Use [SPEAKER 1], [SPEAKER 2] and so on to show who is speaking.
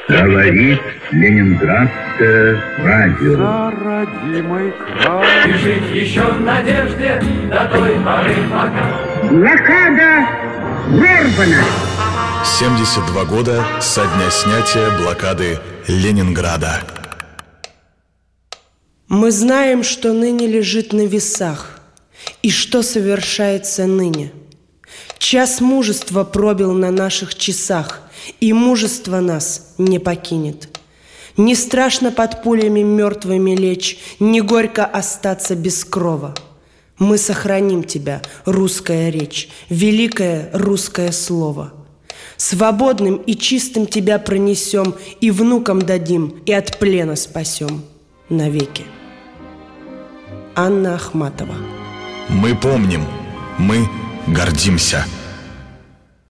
[SPEAKER 1] Говорит Ленинградское радио.
[SPEAKER 2] За родимый край.
[SPEAKER 3] И жить еще в надежде до той поры пока.
[SPEAKER 4] Блокада прорвана.
[SPEAKER 5] 72 года со дня снятия блокады Ленинграда.
[SPEAKER 6] Мы знаем, что ныне лежит на весах, и что совершается ныне. Час мужества пробил на наших часах, и мужество нас не покинет. Не страшно под пулями мертвыми лечь, не горько остаться без крова. Мы сохраним тебя, русская речь, великое русское слово. Свободным и чистым тебя пронесем, и внукам дадим, и от плена спасем навеки. Анна Ахматова.
[SPEAKER 5] Мы помним, мы гордимся.